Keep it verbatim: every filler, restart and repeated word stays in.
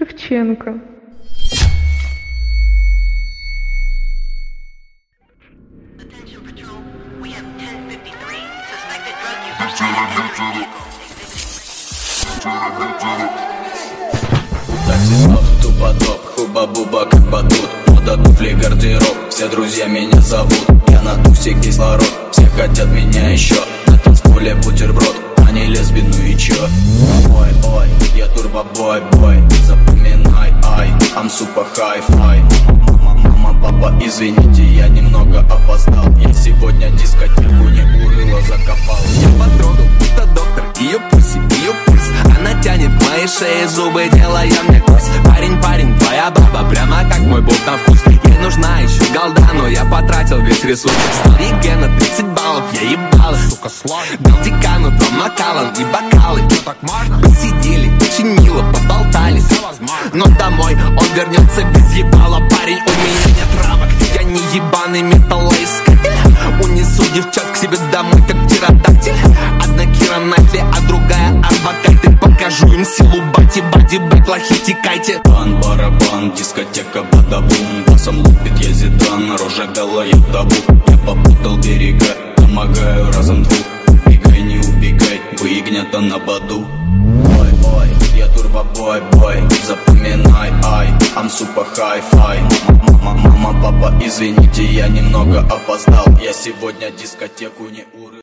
Шевченко. Такси, авто, поток, хуба-буба, как батут. Мода, туфли, гардероб, все друзья меня зовут. Я на тусе кислород, все хотят меня еще. На танцполе бутерброд, а не лесби, ну и чё? Ой, ой, я турбо-бой, бой, запоминай, ай, I'm super hi-fi. Мама, мама, папа, извините, я немного опоздал. Я сегодня дискотеку не урыло закопал. Я потрогал, будто доктор, ее пульси, ее пульс. Она тянет к моей шее зубы, делая мне курс. Парень, парень, твоя баба, прямо как мой бог на вкус. Ей нужна еще голда, но я потратил весь ресурс. Смотри, Гена, тридцать баллов, я ебала. Сука, сложно. Дал декану, два Макалан и бокалы. Ну так можно? Посидели, очень мило, поболтались. Но домой он вернется без ебала. Парень, у меня нет рамок, я не ебаный металлоискатель. Унесу девчат к себе домой, как птеродактиль. Одна Кира Найтли, а другая адвокаты. Покажу им силу бати, бади, бэк, лохи, текайте. Бан-барабан, дискотека, бадабум. Басом лупит я зидан, рожа гала, я табу. Я попутал берега, помогаю разом двух. Убегай, не убегай, выгнята на баду. Ой, ой, я турбо-бой, бой, запоминай, ай, I'm super hi-fi. Мама, мама, папа, извините, я немного опоздал. Я сегодня дискотеку не урыл.